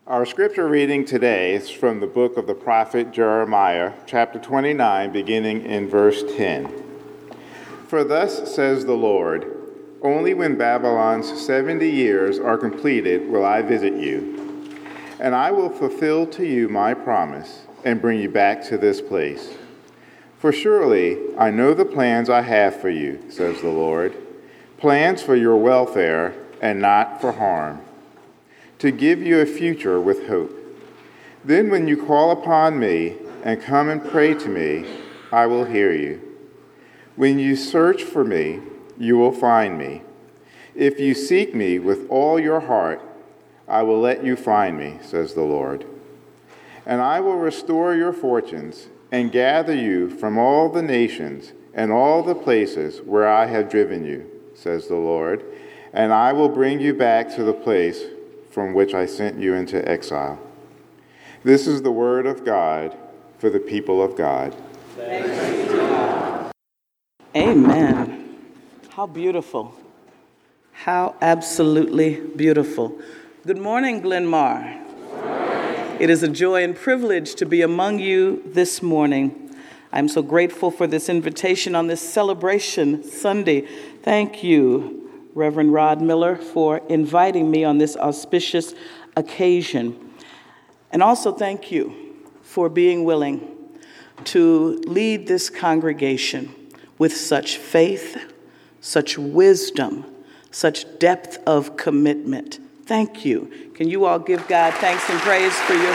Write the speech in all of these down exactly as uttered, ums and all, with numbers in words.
Our scripture reading today is from the book of the prophet Jeremiah, chapter twenty-nine, beginning in verse ten. For thus says the Lord, only when Babylon's seventy years are completed will I visit you, and I will fulfill to you my promise and bring you back to this place. For surely I know the plans I have for you, says the Lord, plans for your welfare and not for harm, to give you a future with hope. Then when you call upon me and come and pray to me, I will hear you. When you search for me, you will find me. If you seek me with all your heart, I will let you find me, says the Lord. And I will restore your fortunes and gather you from all the nations and all the places where I have driven you, says the Lord, and I will bring you back to the place from which I sent you into exile. This is the word of God for the people of God. Thanks be to God. Amen. How beautiful. How absolutely beautiful. Good morning, Glenmar. Good morning. It is a joy and privilege to be among you this morning. I'm so grateful for this invitation on this celebration Sunday. Thank you, Reverend Rod Miller, for inviting me on this auspicious occasion. And also thank you for being willing to lead this congregation with such faith, such wisdom, such depth of commitment. Thank you. Can you all give God thanks and praise for your...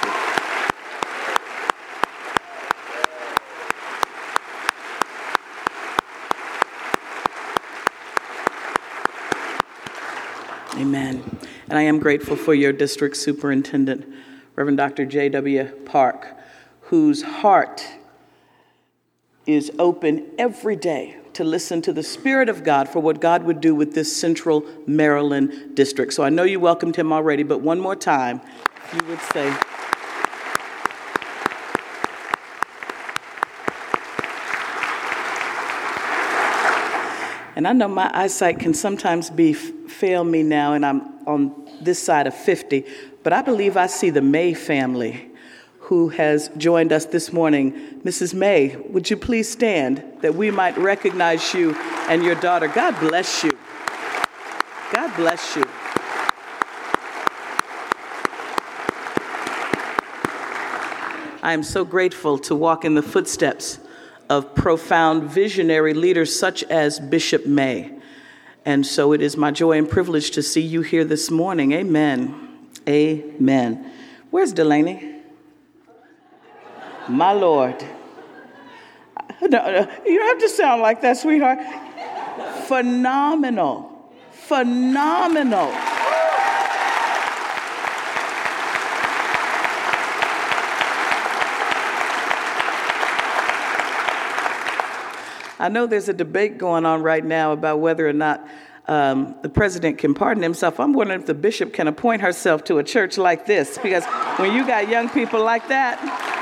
Amen. And I am grateful for your district superintendent, Reverend Doctor J W Park, whose heart is open every day to listen to the Spirit of God for what God would do with this central Maryland district. So I know you welcomed him already, but one more time, if you would say... And I know my eyesight can sometimes be fail me now, and I'm on this side of fifty, but I believe I see the May family who has joined us this morning. Missus May, would you please stand that we might recognize you and your daughter? God bless you. God bless you. I am so grateful to walk in the footsteps of profound visionary leaders such as Bishop May. And so it is my joy and privilege to see you here this morning. Amen. Amen. Where's Delaney? My Lord. No, no, you don't have to sound like that, sweetheart. Phenomenal. Phenomenal. I know there's a debate going on right now about whether or not um, the president can pardon himself. I'm wondering if the bishop can appoint herself to a church like this, because when you got young people like that,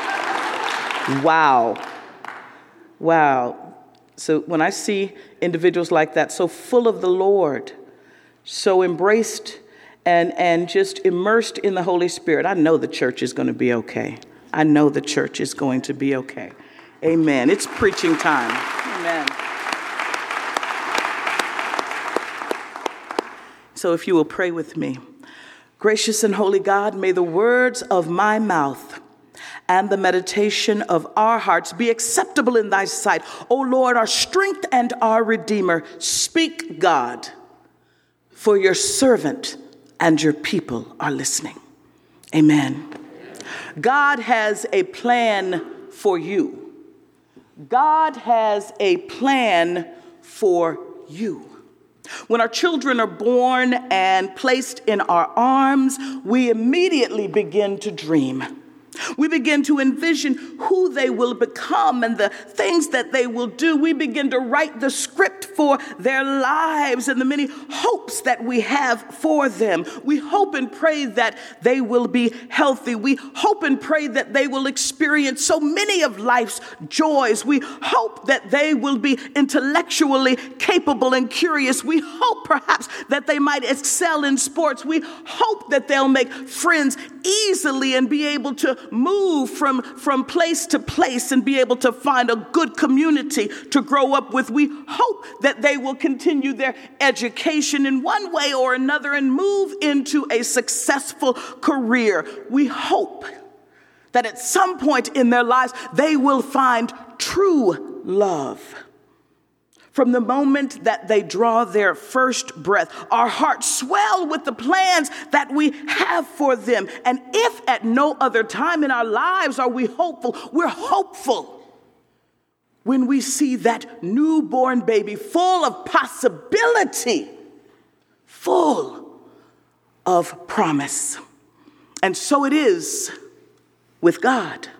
wow. Wow. So when I see individuals like that, so full of the Lord, so embraced and, and just immersed in the Holy Spirit, I know the church is going to be okay. I know the church is going to be okay. Amen. It's preaching time. Amen. So if you will pray with me. Gracious and holy God, may the words of my mouth and the meditation of our hearts be acceptable in thy sight. O Lord, our strength and our Redeemer, speak, God, for your servant and your people are listening. Amen. God has a plan for you. God has a plan for you. When our children are born and placed in our arms, we immediately begin to dream. We begin to envision who they will become and the things that they will do. We begin to write the script for their lives and the many hopes that we have for them. We hope and pray that they will be healthy. We hope and pray that they will experience so many of life's joys. We hope that they will be intellectually capable and curious. We hope perhaps that they might excel in sports. We hope that they'll make friends easily and be able to move from, from place to place and be able to find a good community to grow up with. We hope that they will continue their education in one way or another and move into a successful career. We hope that at some point in their lives, they will find true love. From the moment that they draw their first breath, our hearts swell with the plans that we have for them. And if at no other time in our lives are we hopeful, we're hopeful when we see that newborn baby full of possibility, full of promise. And so it is with God.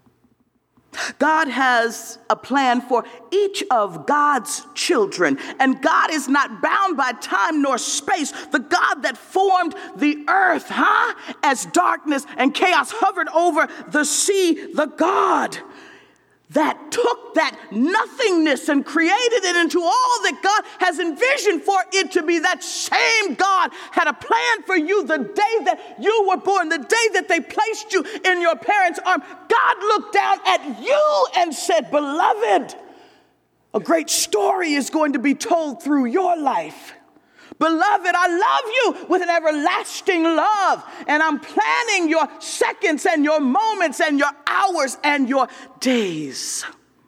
God has a plan for each of God's children, and God is not bound by time nor space. The God that formed the earth, huh, as darkness and chaos hovered over the sea, the God that took that nothingness and created it into all that God has envisioned for it to be. That same God had a plan for you the day that you were born, the day that they placed you in your parents' arm. God looked down at you and said, beloved, a great story is going to be told through your life. Beloved, I love you with an everlasting love, and I'm planning your seconds and your moments and your hours and your days.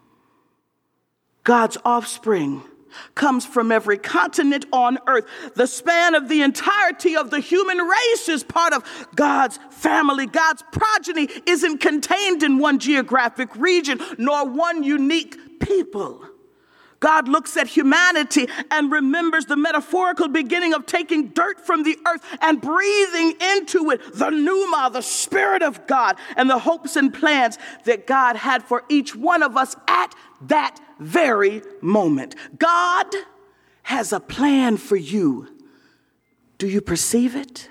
God's offspring comes from every continent on earth. The span of the entirety of the human race is part of God's family. God's progeny isn't contained in one geographic region nor one unique people. God looks at humanity and remembers the metaphorical beginning of taking dirt from the earth and breathing into it the pneuma, the Spirit of God, and the hopes and plans that God had for each one of us at that very moment. God has a plan for you. Do you perceive it?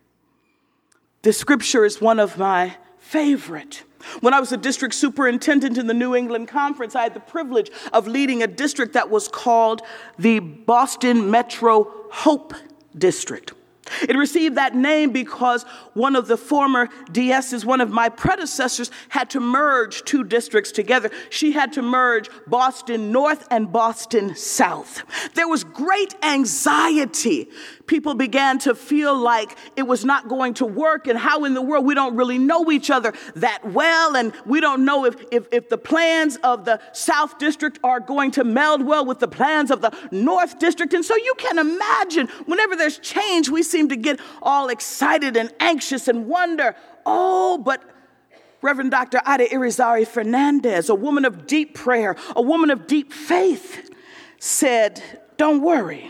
This scripture is one of my favorite. When I was a district superintendent in the New England Conference, I had the privilege of leading a district that was called the Boston Metro Hope District. It received that name because one of the former D S's, one of my predecessors, had to merge two districts together. She had to merge Boston North and Boston South. There was great anxiety. People began to feel like it was not going to work, and how in the world we don't really know each other that well, and we don't know if, if, if the plans of the South District are going to meld well with the plans of the North District. And so you can imagine whenever there's change, we seem to get all excited and anxious and wonder, oh, but Reverend Doctor Ada Irizarry Fernandez, a woman of deep prayer, a woman of deep faith, said, don't worry.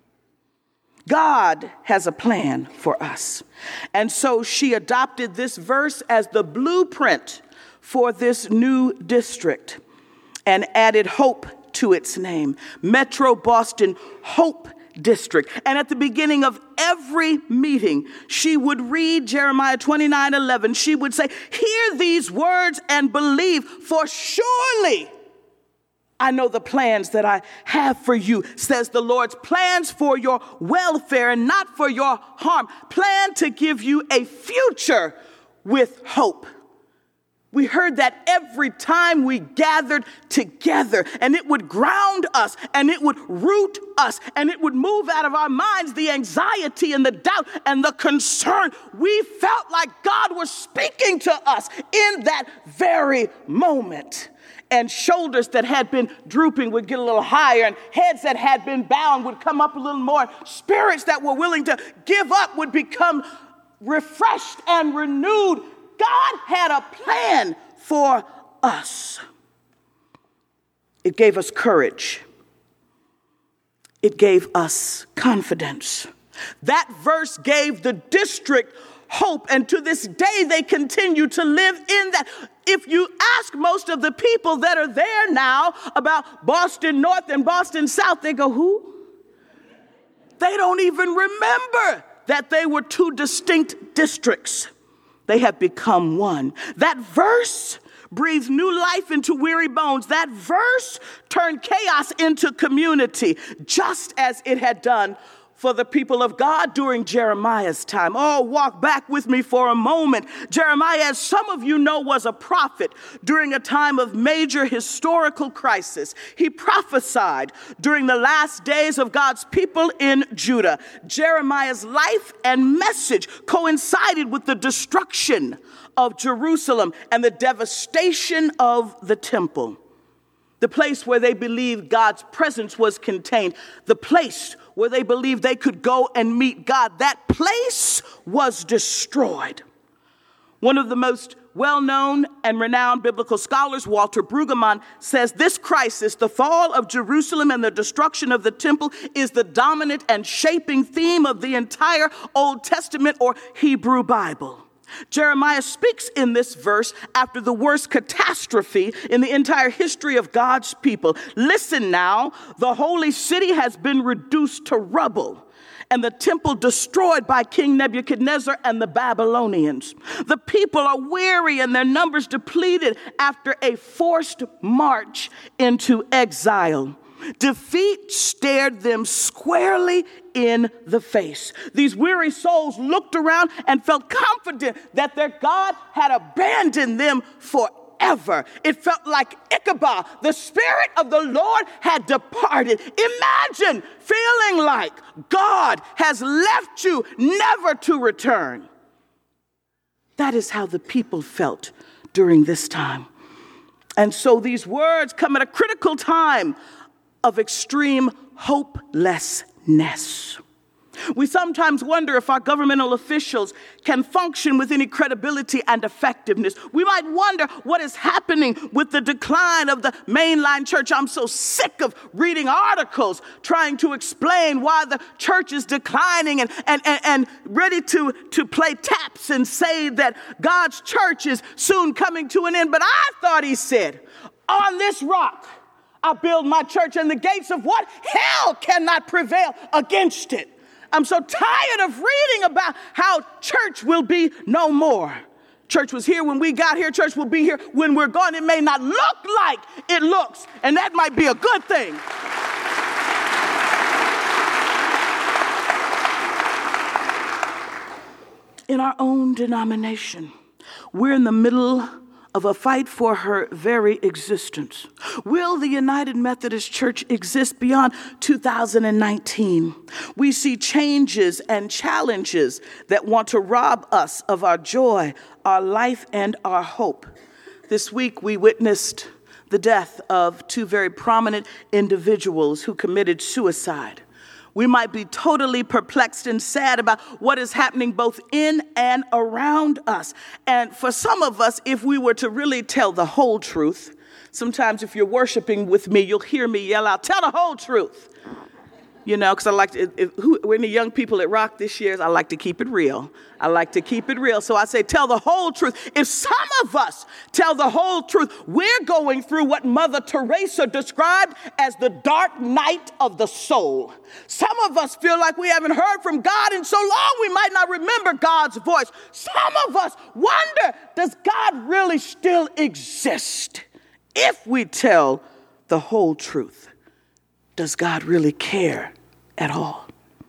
God has a plan for us. And so she adopted this verse as the blueprint for this new district and added hope to its name, Metro Boston Hope District. And at the beginning of every meeting, she would read Jeremiah twenty-nine eleven. She would say, hear these words and believe, for surely I know the plans that I have for you, says the Lord's plans for your welfare and not for your harm. Plan to give you a future with hope. We heard that every time we gathered together, and it would ground us, and it would root us, and it would move out of our minds the anxiety and the doubt and the concern. We felt like God was speaking to us in that very moment. And shoulders that had been drooping would get a little higher, and heads that had been bowed would come up a little more. Spirits that were willing to give up would become refreshed and renewed. God had a plan for us. It gave us courage. It gave us confidence. That verse gave the district hope, and to this day they continue to live in that. If you ask most of the people that are there now about Boston North and Boston South, they go, who? They don't even remember that they were two distinct districts. They have become one. That verse breathes new life into weary bones. That verse turned chaos into community, just as it had done for the people of God during Jeremiah's time. Oh, walk back with me for a moment. Jeremiah, as some of you know, was a prophet during a time of major historical crisis. He prophesied during the last days of God's people in Judah. Jeremiah's life and message coincided with the destruction of Jerusalem and the devastation of the temple. The place where they believed God's presence was contained, the place where they believed they could go and meet God, that place was destroyed. One of the most well-known and renowned biblical scholars, Walter Brueggemann, says this crisis, the fall of Jerusalem and the destruction of the temple, is the dominant and shaping theme of the entire Old Testament or Hebrew Bible. Jeremiah speaks in this verse after the worst catastrophe in the entire history of God's people. Listen now, the holy city has been reduced to rubble and the temple destroyed by King Nebuchadnezzar and the Babylonians. The people are weary and their numbers depleted after a forced march into exile. Defeat stared them squarely in the face. These weary souls looked around and felt confident that their God had abandoned them forever. It felt like Ichabod, the Spirit of the Lord had departed. Imagine feeling like God has left you never to return. That is how the people felt during this time. And so these words come at a critical time of extreme hopelessness. We sometimes wonder if our governmental officials can function with any credibility and effectiveness. We might wonder what is happening with the decline of the mainline church. I'm so sick of reading articles trying to explain why the church is declining and, and, and, and ready to, to play taps and say that God's church is soon coming to an end. But I thought he said, on this rock I build my church, and the gates of what? Hell cannot prevail against it. I'm so tired of reading about how church will be no more. Church was here when we got here. Church will be here when we're gone. It may not look like it looks, and that might be a good thing. In our own denomination, we're in the middle of a fight for her very existence. Will the United Methodist Church exist beyond two thousand nineteen? We see changes and challenges that want to rob us of our joy, our life, and our hope. This week we witnessed the death of two very prominent individuals who committed suicide. We might be totally perplexed and sad about what is happening both in and around us. And for some of us, if we were to really tell the whole truth, sometimes if you're worshiping with me, you'll hear me yell out, tell the whole truth. You know, because I like to, if, who, when the young people at Rock this year, I like to keep it real. I like to keep it real. So I say, tell the whole truth. If some of us tell the whole truth, we're going through what Mother Teresa described as the dark night of the soul. Some of us feel like we haven't heard from God in so long we might not remember God's voice. Some of us wonder, does God really still exist? If we tell the whole truth, does God really care at all?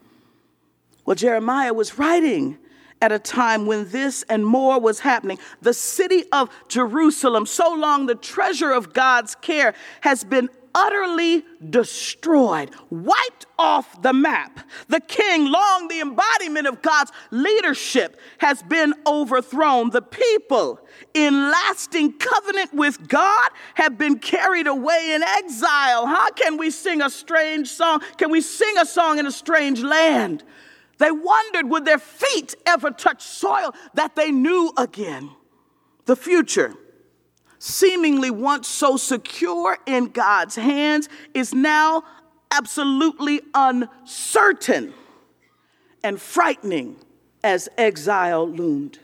Well, Jeremiah was writing at a time when this and more was happening. The city of Jerusalem, so long the treasure of God's care, has been utterly destroyed, wiped off the map. The king, long the embodiment of God's leadership, has been overthrown. The people, in lasting covenant with God, have been carried away in exile. How can we sing a strange song? Can we sing a song in a strange land? They wondered, would their feet ever touch soil that they knew again? The future, seemingly once so secure in God's hands, is now absolutely uncertain and frightening as exile loomed.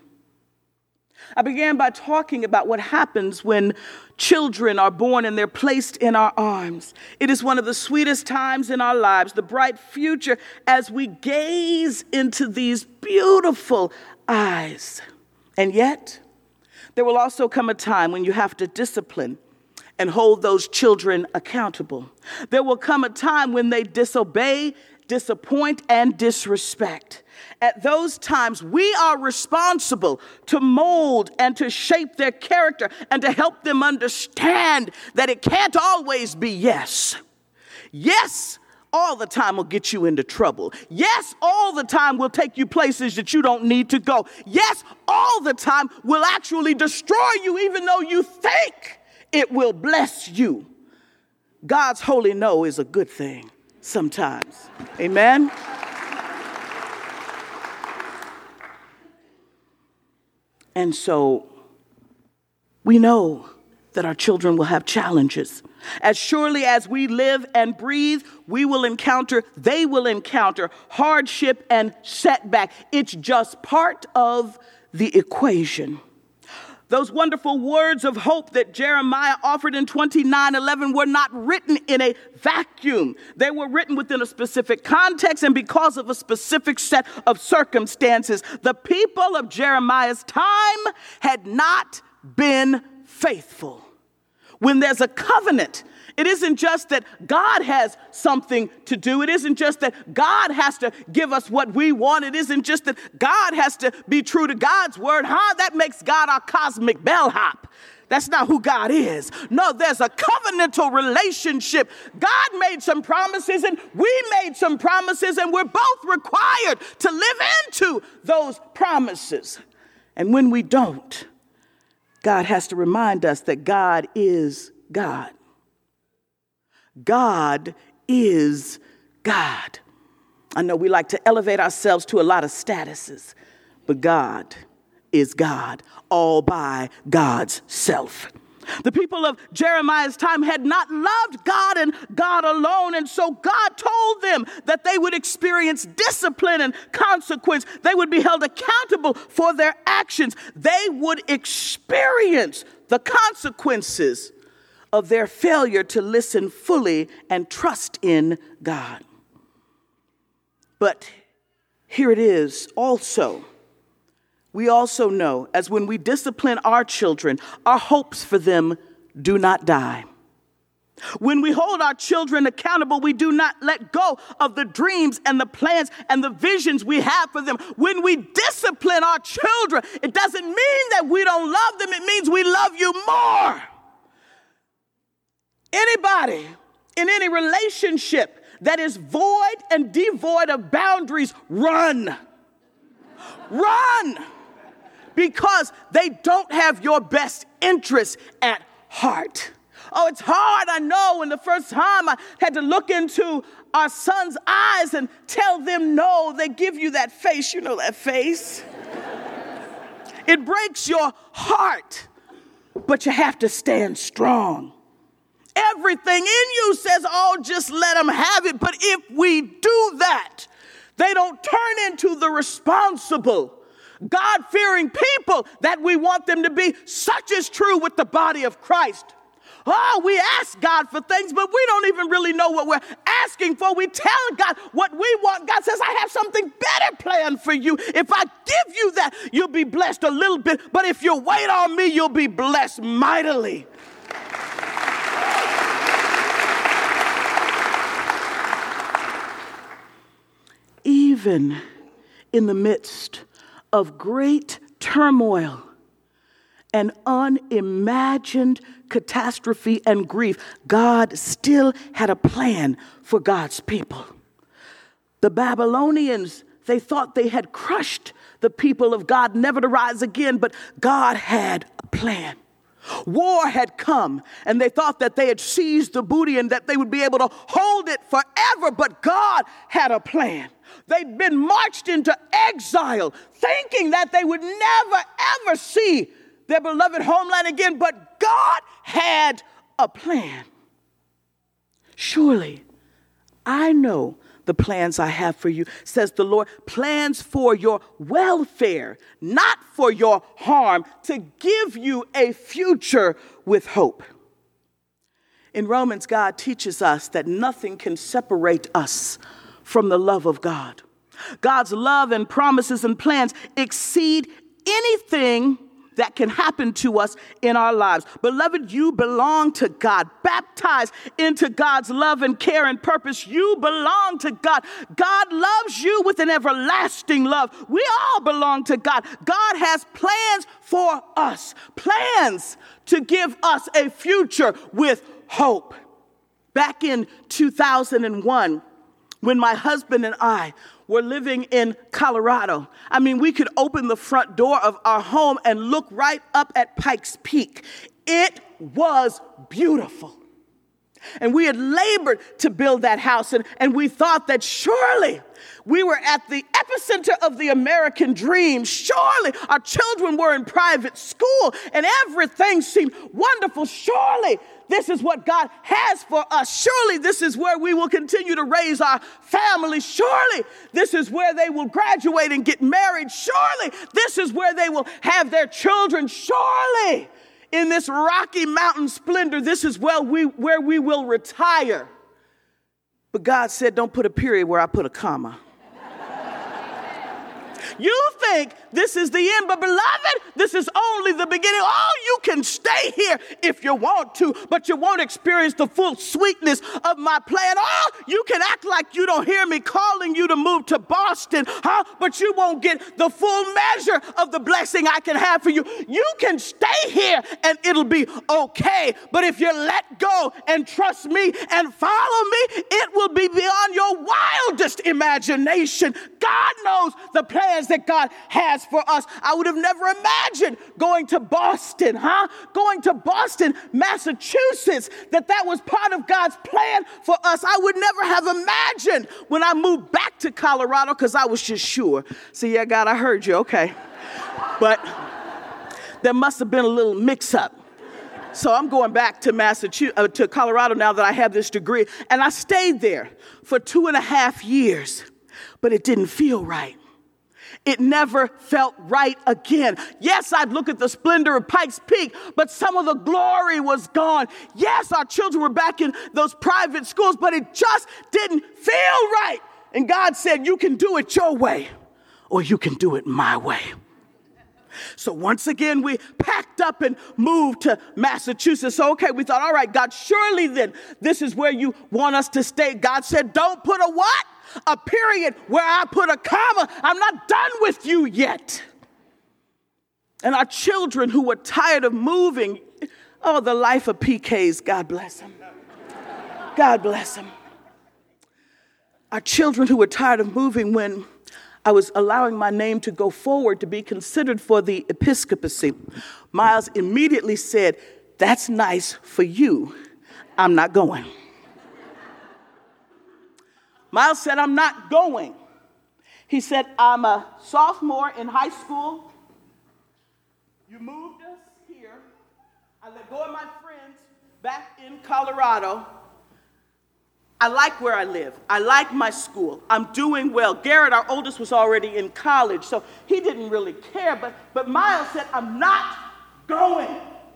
I began by talking about what happens when children are born and they're placed in our arms. It is one of the sweetest times in our lives, the bright future, as we gaze into these beautiful eyes. And yet, there will also come a time when you have to discipline and hold those children accountable. There will come a time when they disobey disappoint, and disrespect. At those times, we are responsible to mold and to shape their character and to help them understand that it can't always be yes. Yes, all the time will get you into trouble. Yes, all the time will take you places that you don't need to go. Yes, all the time will actually destroy you, even though you think it will bless you. God's holy no is a good thing sometimes. Amen? And so we know that our children will have challenges. As surely as we live and breathe, we will encounter, they will encounter hardship and setback. It's just part of the equation. Those wonderful words of hope that Jeremiah offered in twenty-nine eleven were not written in a vacuum. They were written within a specific context and because of a specific set of circumstances. The people of Jeremiah's time had not been faithful. When there's a covenant, it isn't just that God has something to do. It isn't just that God has to give us what we want. It isn't just that God has to be true to God's word. Huh? That makes God our cosmic bellhop. That's not who God is. No, there's a covenantal relationship. God made some promises and we made some promises, and we're both required to live into those promises. And when we don't, God has to remind us that God is God. God is God. I know we like to elevate ourselves to a lot of statuses, but God is God, all by God's self. The people of Jeremiah's time had not loved God and God alone, and so God told them that they would experience discipline and consequence. They would be held accountable for their actions. They would experience the consequences of their failure to listen fully and trust in God. But here it is also. We also know, as when we discipline our children, our hopes for them do not die. When we hold our children accountable, we do not let go of the dreams and the plans and the visions we have for them. When we discipline our children, it doesn't mean that we don't love them. It means we love you more. Anybody in any relationship that is void and devoid of boundaries, run. Run. Because they don't have your best interest at heart. Oh, it's hard, I know. When the first time I had to look into our son's eyes and tell them no, they give you that face. You know that face. It breaks your heart, but you have to stand strong. Everything in you says, oh, just let them have it. But if we do that, they don't turn into the responsible, God-fearing people that we want them to be. Such is true with the body of Christ. Oh, we ask God for things, but we don't even really know what we're asking for. We tell God what we want. God says, I have something better planned for you. If I give you that, you'll be blessed a little bit. But if you wait on me, you'll be blessed mightily. Even in the midst of great turmoil and unimagined catastrophe and grief, God still had a plan for God's people. The Babylonians, they thought they had crushed the people of God, never to rise again, but God had a plan. War had come, and they thought that they had seized the booty and that they would be able to hold it forever, but God had a plan. They'd been marched into exile, thinking that they would never, ever see their beloved homeland again, but God had a plan. Surely, I know the plans I have for you, says the Lord, plans for your welfare, not for your harm, to give you a future with hope. In Romans, God teaches us that nothing can separate us from the love of God. God's love and promises and plans exceed anything that can happen to us in our lives. Beloved, you belong to God, baptized into God's love and care and purpose. You belong to God. God loves you with an everlasting love. We all belong to God. God has plans for us, plans to give us a future with hope. Back in two thousand one, when my husband and I were living in Colorado, I mean, we could open the front door of our home and look right up at Pikes Peak. It was beautiful. And we had labored to build that house, and, and we thought that surely we were at the epicenter of the American dream. Surely our children were in private school, and everything seemed wonderful. Surely this is what God has for us. Surely this is where we will continue to raise our families. Surely this is where they will graduate and get married. Surely this is where they will have their children. Surely in this Rocky Mountain splendor, this is where we, where we will retire. But God said, don't put a period where I put a comma. You think this is the end, but beloved, this is only the beginning. Oh, you can stay here if you want to, but you won't experience the full sweetness of my plan. Oh, you can act like you don't hear me calling you to move to Boston, huh? But you won't get the full measure of the blessing I can have for you. You can stay here and it'll be okay. But if you let go and trust me and follow me, it will be beyond your wildest imagination. God knows the plans that God has for us. I would have never imagined going to Boston, huh? Going to Boston, Massachusetts, that that was part of God's plan for us. I would never have imagined when I moved back to Colorado, because I was just sure. See, yeah, God, I heard you, okay. But there must have been a little mix-up. So I'm going back to Massachusetts, uh, to Colorado now that I have this degree. And I stayed there for two and a half years, but it didn't feel right. It never felt right again. Yes, I'd look at the splendor of Pikes Peak, but some of the glory was gone. Yes, our children were back in those private schools, but it just didn't feel right. And God said, you can do it your way, or you can do it my way. So once again, we packed up and moved to Massachusetts. So, okay, we thought, all right, God, surely then this is where you want us to stay. God said, don't put a what? A period where I put a comma. I'm not done with you yet. And our children who were tired of moving, oh, the life of P Ks, God bless them. God bless them. Our children who were tired of moving when I was allowing my name to go forward to be considered for the episcopacy, Miles immediately said, that's nice for you. I'm not going. Miles said, I'm not going. He said, I'm a sophomore in high school. You moved us here. I let go of my friends back in Colorado. I like where I live. I like my school. I'm doing well. Garrett, our oldest, was already in college, so he didn't really care. But, but Miles said, I'm not going.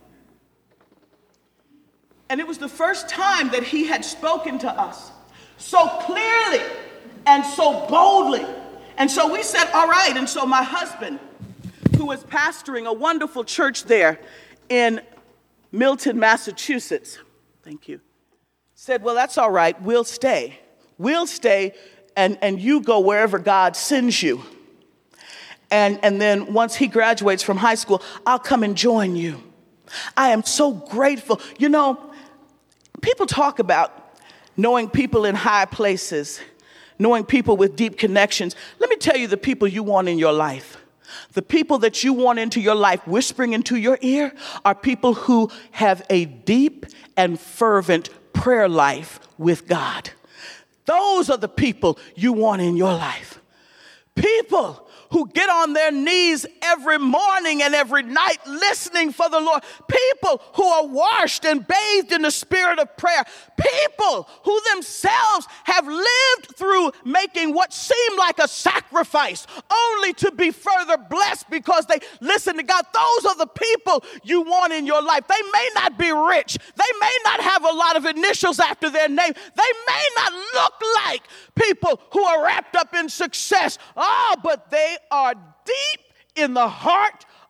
And it was the first time that he had spoken to us so clearly and so boldly. And so we said, all right. And so my husband, who was pastoring a wonderful church there in Milton, Massachusetts, thank you, said, well, that's all right. We'll stay. We'll stay, and, and you go wherever God sends you. And, and then once he graduates from high school, I'll come and join you. I am so grateful. You know, people talk about knowing people in high places, knowing people with deep connections. Let me tell you the people you want in your life. The people that you want into your life, whispering into your ear, are people who have a deep and fervent prayer life with God. Those are the people you want in your life. People who get on their knees every morning and every night listening for the Lord. People who are washed and bathed in the spirit of prayer. People who themselves have lived through making what seemed like a sacrifice only to be further blessed because they listen to God. Those are the people you want in your life. They may not be rich. They may not have a lot of initials after their name. They may not look like people who are wrapped up in success. Oh, but they are deep in the heart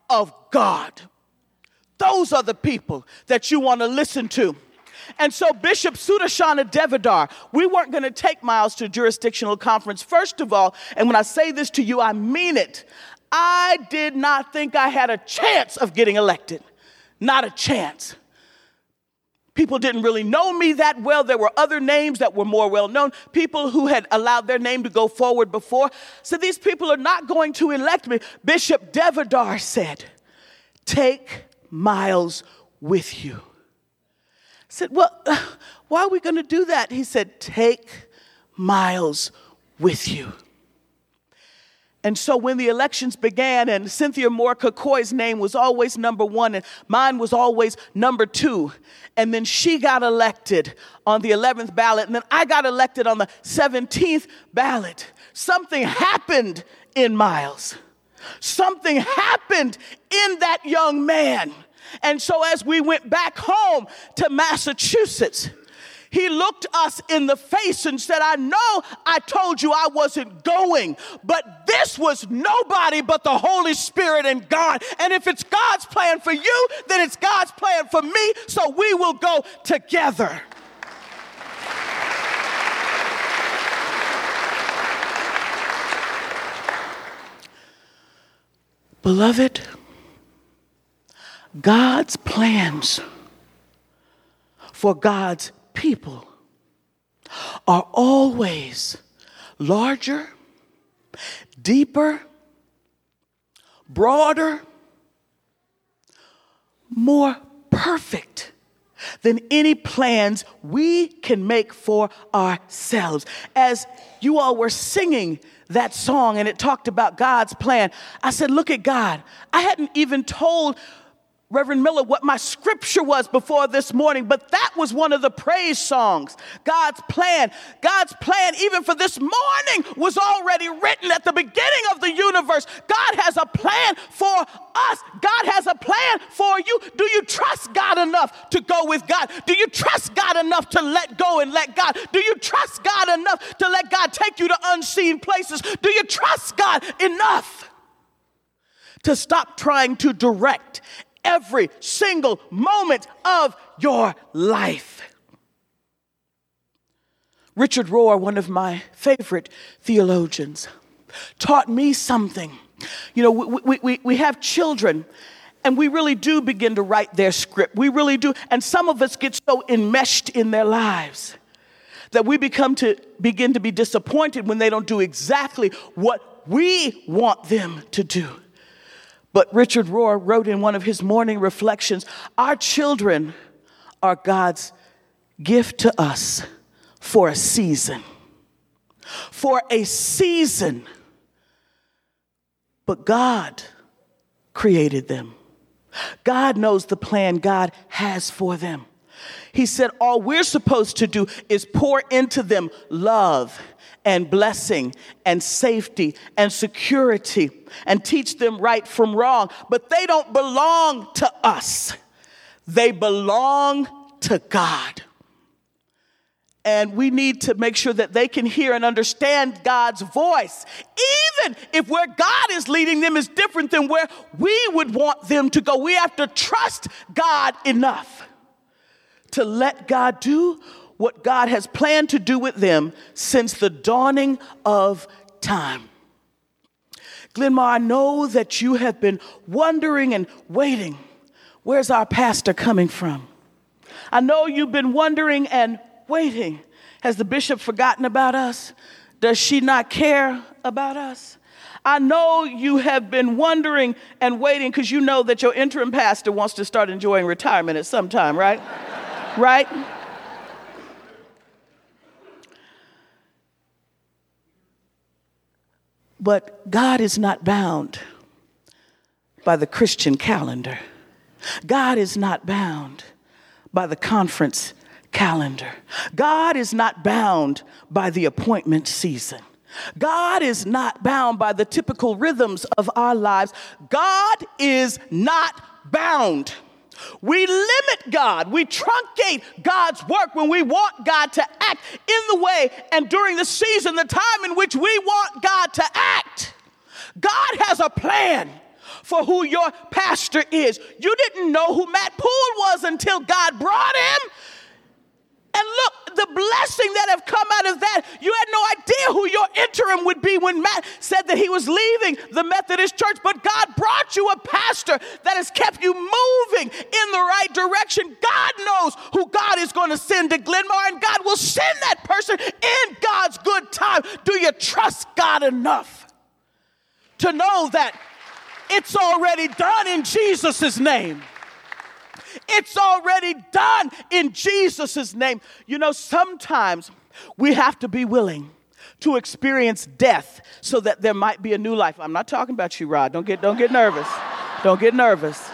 of God. Those are the people that you want to listen to. And so Bishop Sudarshana Devadar, we weren't going to take Miles to jurisdictional conference, first of all. And when I say this to you, I mean it. I did not think I had a chance of getting elected. Not a chance. People didn't really know me that well. There were other names that were more well known. People who had allowed their name to go forward before. So these people are not going to elect me. Bishop Devadar said, take Miles with you. I said, well, why are we going to do that? He said, take Miles with you. And so when the elections began and Cynthia Moore Kakoy's name was always number one and mine was always number two. And then she got elected on the eleventh ballot and then I got elected on the seventeenth ballot. Something happened in Miles. Something happened in that young man. And so as we went back home to Massachusetts, he looked us in the face and said, I know I told you I wasn't going, but this was nobody but the Holy Spirit and God. And if it's God's plan for you, then it's God's plan for me. So we will go together. Beloved, God's plans for God's people are always larger, deeper, broader, more perfect than any plans we can make for ourselves. As you all were singing that song and it talked about God's plan, I said, look at God. I hadn't even told Reverend Miller what my scripture was before this morning, but that was one of the praise songs. God's plan. God's plan, even for this morning, was already written at the beginning of the universe. God has a plan for us. God has a plan for you. Do you trust God enough to go with God? Do you trust God enough to let go and let God? Do you trust God enough to let God take you to unseen places? Do you trust God enough to stop trying to direct every single moment of your life? Richard Rohr, one of my favorite theologians, taught me something. You know, we, we, we have children, and we really do begin to write their script. We really do. And some of us get so enmeshed in their lives that we become to begin to be disappointed when they don't do exactly what we want them to do. But Richard Rohr wrote in one of his morning reflections, our children are God's gift to us for a season. For a season. But God created them. God knows the plan God has for them. He said all we're supposed to do is pour into them love and blessing and safety and security and teach them right from wrong. But they don't belong to us. They belong to God. And we need to make sure that they can hear and understand God's voice, even if where God is leading them is different than where we would want them to go. We have to trust God enough to let God do what God has planned to do with them since the dawning of time. Glenmar, I know that you have been wondering and waiting, where's our pastor coming from? I know you've been wondering and waiting. Has the bishop forgotten about us? Does she not care about us? I know you have been wondering and waiting because you know that your interim pastor wants to start enjoying retirement at some time, right? Right? But God is not bound by the Christian calendar. God is not bound by the conference calendar. God is not bound by the appointment season. God is not bound by the typical rhythms of our lives. God is not bound. We limit God. We truncate God's work when we want God to act in the way and during the season, the time in which we want God to act. God has a plan for who your pastor is. You didn't know who Matt Poole was until God brought him. And look, the blessing that have come out of that, you had no idea who your interim would be when Matt said that he was leaving the Methodist Church. But God brought you a pastor that has kept you moving in the right direction. God knows who God is going to send to Glenmar, and God will send that person in God's good time. Do you trust God enough to know that it's already done in Jesus' name? It's already done in Jesus' name. You know, sometimes we have to be willing to experience death so that there might be a new life. I'm not talking about you, Rod. Don't get, don't get nervous. Don't get nervous.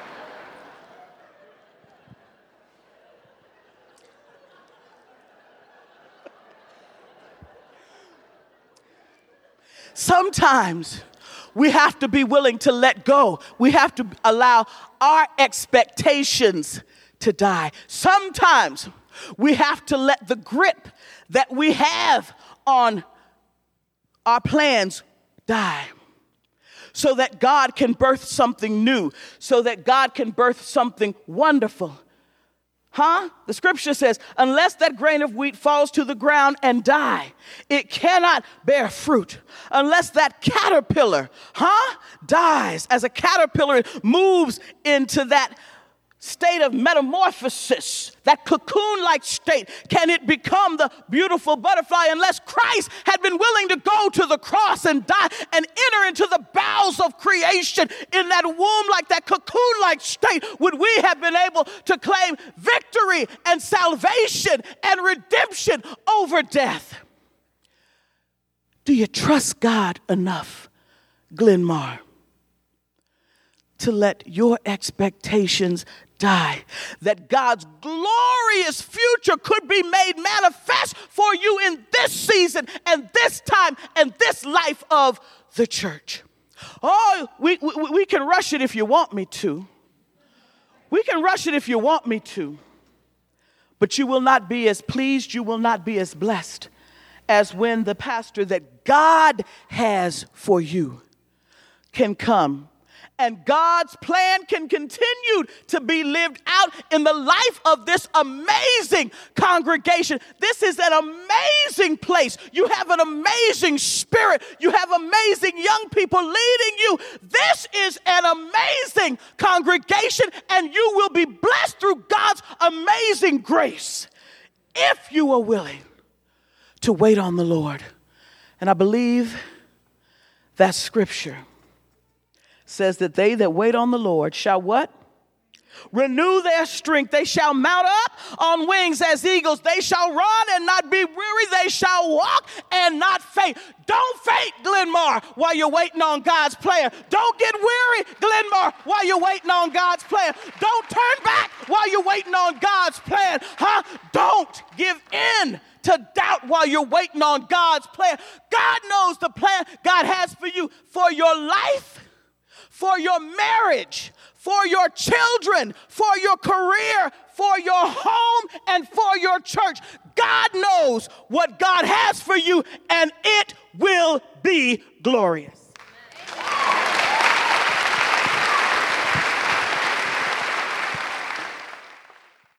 Sometimes we have to be willing to let go. We have to allow our expectations to die. Sometimes we have to let the grip that we have on our plans die so that God can birth something new, so that God can birth something wonderful. Huh? The scripture says, unless that grain of wheat falls to the ground and die, it cannot bear fruit. Unless that caterpillar, huh, dies. As a caterpillar moves into that state of metamorphosis, that cocoon-like state, can it become the beautiful butterfly? Unless Christ had been willing to go to the cross and die and enter into the bowels of creation in that womb, like that cocoon-like state, would we have been able to claim victory and salvation and redemption over death? Do you trust God enough, Glenmar, to let your expectations die, that God's glorious future could be made manifest for you in this season and this time and this life of the church? Oh, we, we, we can rush it if you want me to. We can rush it if you want me to. But you will not be as pleased, you will not be as blessed as when the pastor that God has for you can come and God's plan can continue to be lived out in the life of this amazing congregation. This is an amazing place. You have an amazing spirit. You have amazing young people leading you. This is an amazing congregation, and you will be blessed through God's amazing grace if you are willing to wait on the Lord. And I believe that scripture says that they that wait on the Lord shall what? Renew their strength. They shall mount up on wings as eagles. They shall run and not be weary. They shall walk and not faint. Don't faint, Glenmar, while you're waiting on God's plan. Don't get weary, Glenmar, while you're waiting on God's plan. Don't turn back while you're waiting on God's plan. Huh? Don't give in to doubt while you're waiting on God's plan. God knows the plan God has for you, for your life, for your marriage, for your children, for your career, for your home, and for your church. God knows what God has for you, and it will be glorious.